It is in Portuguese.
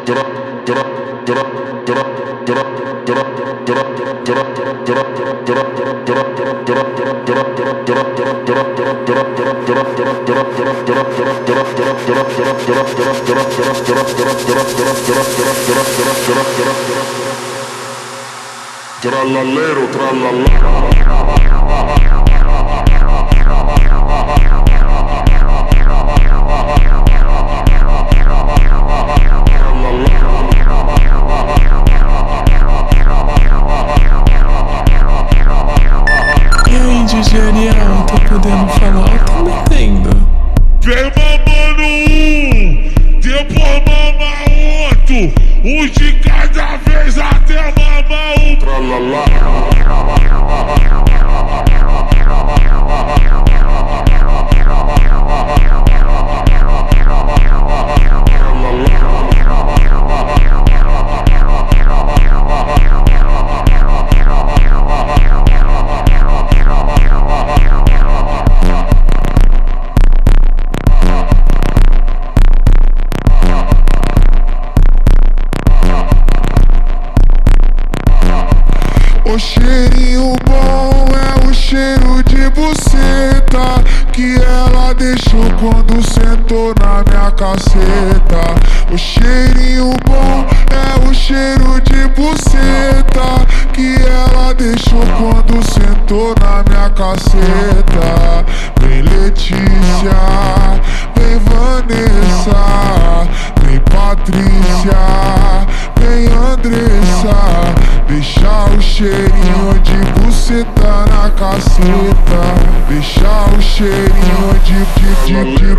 Trallallero, trallallero. Genial, tá podendo falar? Eu tô entendendo. Vem mamando um, depois mama outro, um de cada vez até mamar um. Tralala. O cheirinho bom é o cheiro de buceta que ela deixou quando sentou na minha caceta. O cheirinho bom é o cheiro de buceta que ela deixou quando sentou na minha caceta. Vem Letícia, vem Vanessa, vem Patrícia, vem Andressa, deixa o cheirinho de buceta na caceta, deixa o cheirinho de